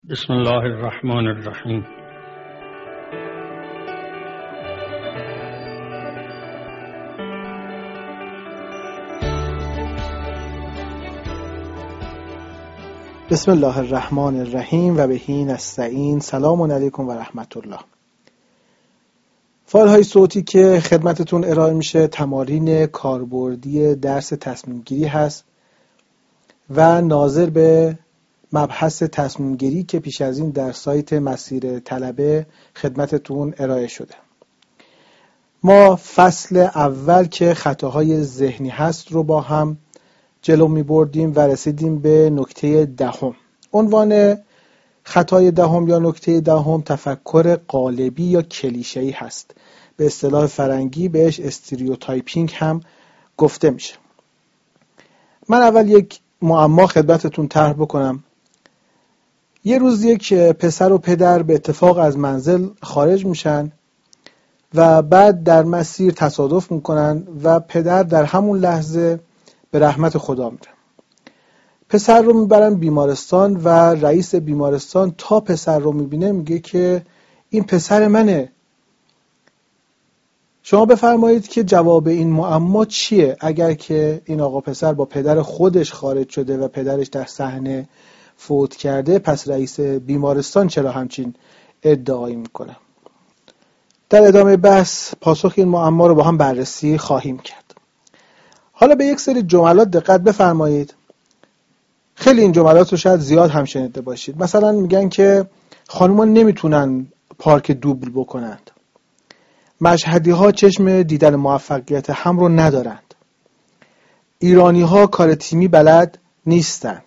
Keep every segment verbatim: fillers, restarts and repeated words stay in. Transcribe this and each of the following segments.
بسم الله الرحمن الرحیم. بسم الله الرحمن الرحیم و بهی نستعین. سلام علیکم و رحمت الله. فایل های صوتی که خدمتتون ارائه میشه تمارین کاربردی درس تصمیم گیری هست و ناظر به مبحث تصمیم گیری که پیش از این در سایت مسیر طلبه خدمتتون ارائه شده. ما فصل اول که خطاهای ذهنی هست رو با هم جلو می بردیم و رسیدیم به نکته دهم. عنوان خطای دهم یا نکته دهم تفکر قالبی یا کلیشه‌ای هست. به اصطلاح فرنگی بهش استریوتایپینگ هم گفته میشه. من اول یک معما خدمتتون طرح بکنم. یه روز یک پسر و پدر به اتفاق از منزل خارج میشن و بعد در مسیر تصادف میکنن و پدر در همون لحظه به رحمت خدا میره. پسر رو میبرن بیمارستان و رئیس بیمارستان تا پسر رو میبینه میگه که این پسر منه. شما بفرمایید که جواب این معما چیه؟ اگر که این آقا پسر با پدر خودش خارج شده و پدرش در صحنه فوت کرده، پس رئیس بیمارستان چرا همچین ادعایی میکنه؟ در ادامه بحث پاسخ این معما رو با هم بررسی خواهیم کرد. حالا به یک سری جملات دقت بفرمایید. خیلی این جملات رو شاید زیاد هم شنیده باشید. مثلا میگن که خانوما نمیتونن پارک دوبل بکنند. مشهدی ها چشم دیدن موفقیت هم رو ندارند. ایرانی ها کار تیمی بلد نیستند.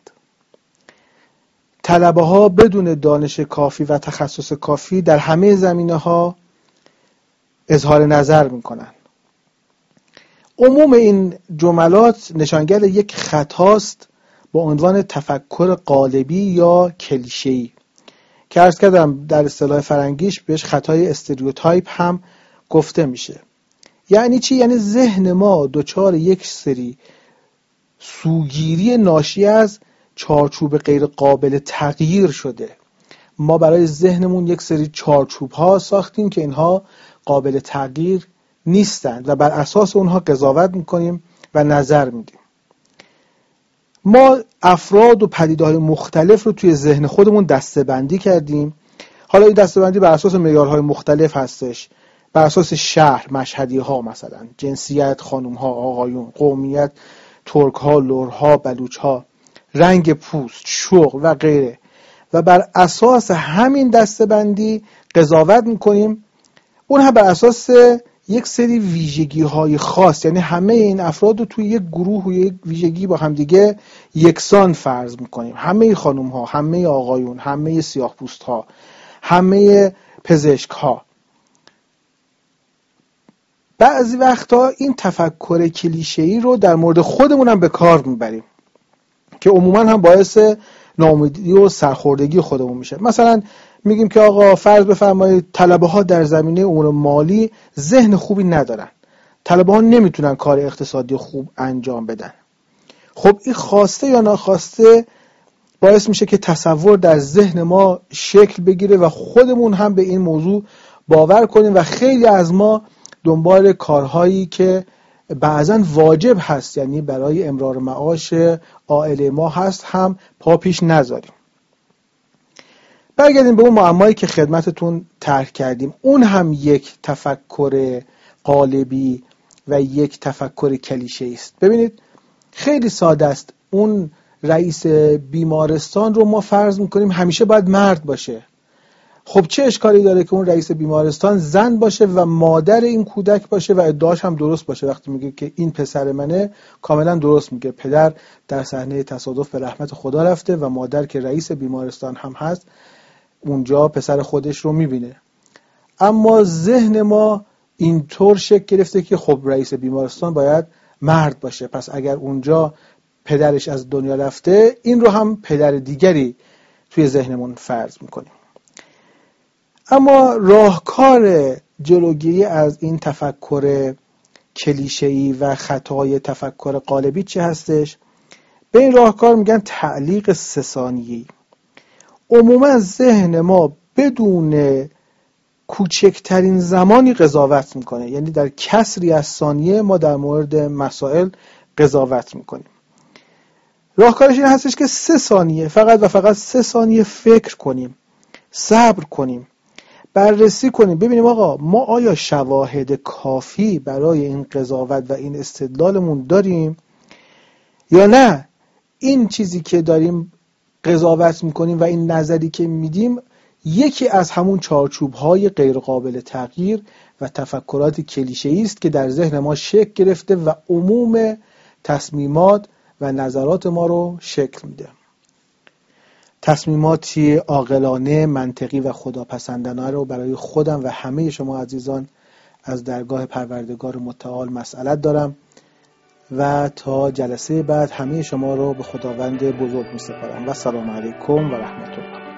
طلبه ها بدون دانش کافی و تخصص کافی در همه زمینه ها اظهار نظر میکنند. عموم این جملات نشانگر یک خطاست با عنوان تفکر قالبی یا کلیشه‌ای که عرض کردم در اصطلاح فرنگیش بهش خطای استریوتایپ هم گفته میشه. یعنی چی؟ یعنی ذهن ما دچار یک سری سوگیری ناشی از چارچوب غیر قابل تغییر شده. ما برای ذهنمون یک سری چارچوب ها ساختیم که اینها قابل تغییر نیستند و بر اساس اونها قضاوت میکنیم و نظر میدیم. ما افراد و پدیده‌های مختلف رو توی ذهن خودمون دسته‌بندی کردیم. حالا این دسته‌بندی بر اساس معیارهای مختلف هستش. بر اساس شهر، مشهدی ها مثلا، جنسیت، خانم ها، آقایون، قومیت، ترک ها، لر ها، بلوچ ها، رنگ پوست، شغل و غیره. و بر اساس همین دسته‌بندی قضاوت میکنیم. اون هم بر اساس یک سری ویژگی های خاص، یعنی همه این افراد رو توی یک گروه و یک ویژگی با همدیگه یکسان فرض میکنیم. همه خانم ها، همه آقایون، همه سیاه پوست ها، همه پزشک ها. بعضی وقتا این تفکر کلیشه‌ای رو در مورد خودمون هم به کار میبریم که عموما هم باعث ناامیدی و سرخوردگی خودمون میشه. مثلا میگیم که آقا فرض بفرمایید طلبه ها در زمینه امور مالی ذهن خوبی ندارن. طلبه ها نمیتونن کار اقتصادی خوب انجام بدن. خب این خواسته یا ناخواسته باعث میشه که تصور در ذهن ما شکل بگیره و خودمون هم به این موضوع باور کنیم و خیلی از ما دنبال کارهایی که بعضن واجب هست، یعنی برای امرار معاش عائله ما هست، هم پا پیش نذاریم. برگردیم به اون معمایی که خدمتتون طرح کردیم. اون هم یک تفکر قالبی و یک تفکر کلیشه‌ای است. ببینید خیلی ساده است. اون رئیس بیمارستان رو ما فرض میکنیم همیشه باید مرد باشه. خب چه اشکالی داره که اون رئیس بیمارستان زن باشه و مادر این کودک باشه و ادعاش هم درست باشه؟ وقتی میگه که این پسر منه کاملا درست میگه. پدر در صحنه تصادف به رحمت خدا رفته و مادر که رئیس بیمارستان هم هست اونجا پسر خودش رو میبینه. اما ذهن ما اینطور شکل گرفته که خب رئیس بیمارستان باید مرد باشه، پس اگر اونجا پدرش از دنیا رفته این رو هم پدر دیگری توی ذهنمون فرض میکنیم. اما راهکار جلوگیری از این تفکر کلیشه‌ای و خطای تفکر قالبی چه هستش؟ به این راهکار میگن تعلیق سه ثانیه‌ای. عموما ذهن ما بدون کوچکترین زمانی قضاوت میکنه، یعنی در کسری از ثانیه ما در مورد مسائل قضاوت میکنیم. راهکارش این هستش که سه ثانیه فقط و فقط سه ثانیه فکر کنیم، صبر کنیم، بررسی کنیم، ببینیم آقا ما آیا شواهد کافی برای این قضاوت و این استدلالمون داریم یا نه این چیزی که داریم قضاوت میکنیم و این نظری که میدیم یکی از همون چارچوب‌های غیر قابل تغییر و تفکرات کلیشه‌ای است که در ذهن ما شکل گرفته و عموم تصمیمات و نظرات ما رو شکل میده. تصمیماتی عاقلانه، منطقی و خداپسندانه رو برای خودم و همه شما عزیزان از درگاه پروردگار متعال مسئلت دارم و تا جلسه بعد همه شما رو به خداوند بزرگ می‌سپارم و سلام علیکم و رحمت الله.